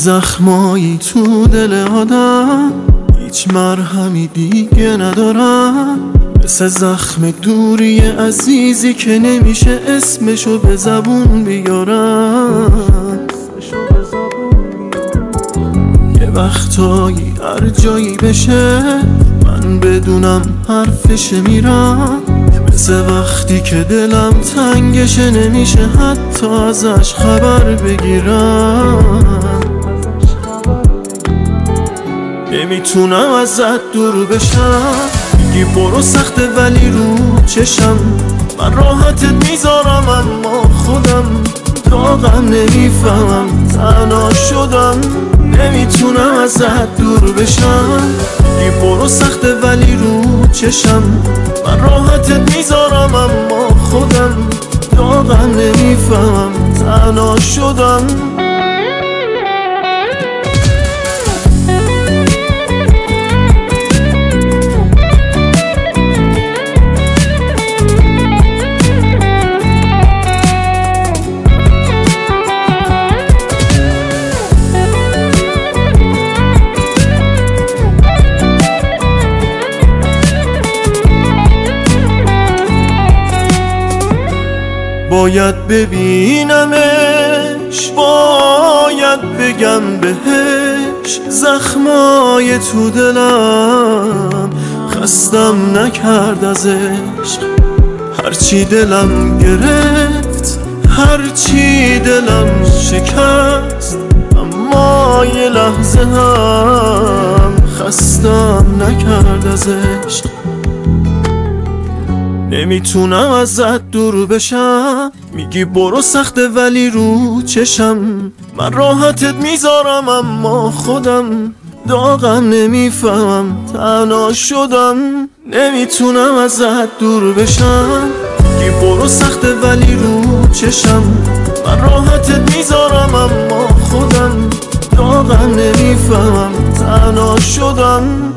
زخمایی تو دل آدم هیچ مرهمی دیگه ندارم، مثل زخم دوری عزیزی که نمیشه اسمشو به زبون بیارم. یه وقتایی هر جایی بشه من بدونم حرفش میرم، مثل وقتی که دلم تنگشه نمیشه حتی ازش خبر بگیرم. نمیتونم ازت دور بشم، میگی برو سخته ولی رو چشم من راحتت میذارم، اما خودم داغم نمیفهمم تنها شدم. نمیتونم ازت دور بشم، میگی برو سخته ولی رو چشم من راحتت میذارم، اما خودم داغم نمیفهمم تنها شدم. باید ببینمش، باید بگم بهش زخمای تو دلم خستم نکرد از عشق. هرچی دلم گرفت، هرچی دلم شکست، اما یه لحظه هم خستم نکرد از عشق. نمیتونم ازت دور بشم، میگی برو سخته ولی رو چشم من راحتت میذارم، اما خودم داغم نمیفهمم تنها شدم. نمیتونم ازت دور بشم، میگی برو سخته ولی رو چشم من راحتت میذارم، اما خودم داغم نمیفهمم تنها شدم.